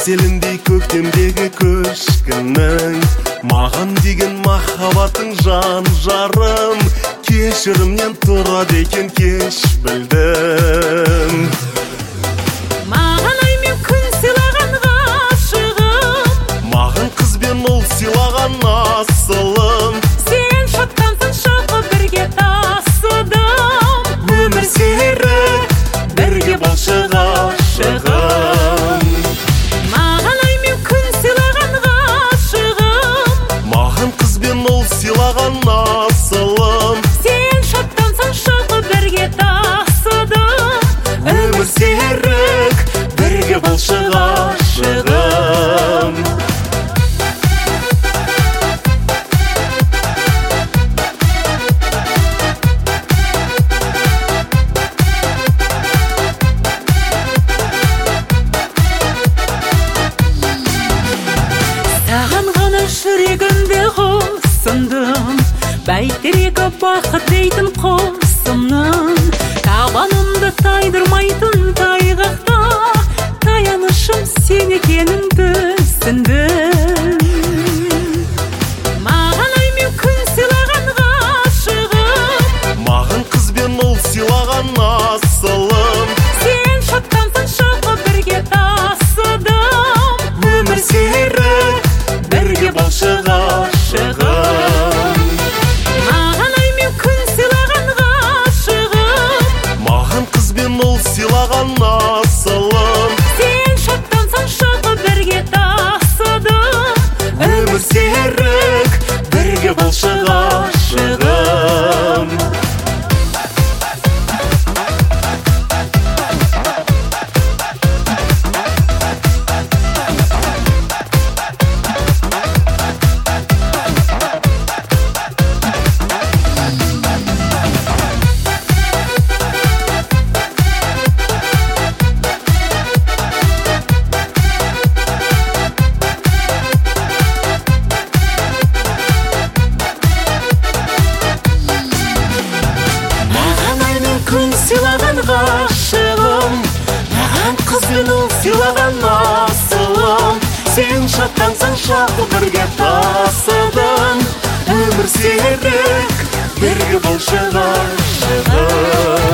Селіндей көктемдегі көшкінің, маған деген махаббатың жан жарым. Кешірімнен тұрады екен кеш білдім. Маған ай мен күн сыйлаған ғашығым, маған қыз бен ұл сыйлаған асылым. сен шаттансың шағы бірге тасыдым. Өмір серік бірге болшы ғашығым. Маған ай мен күн сыйлаған ғашығым, маған қыз бен ұл сыйлаған асылым. сен шаттансың шағы бірге тасыдым. Өмір серік бірге болшы ғашығым. Саған ғана жүрегімді қосындым, бәйтерегі бақыт дейтін қосымның. Табанымды тайдырмайтын тайғақта, таянышым сен екенін түсіндім. Маған ай мен күн сыйлаған ғашығым, маған қыз бен ұл сыйлаған асылым. сен шаттансың шағы бірге тасыдым. Өмір серік бірге болшы ғашығым. Маған ай мен күн сыйлаған ғашығым, маған қыз бен ұл сыйлаған асылым. сен шаттансың шағы бірге тасыдым. Өмір серік бірге болшы ғашығым. Күн сыйлаған ғашығым, маған қыз бен ұл сыйлаған асылым. Сен шаттансың шағы бірге тасыдың. Өмір серік бірге болшы ғашығым.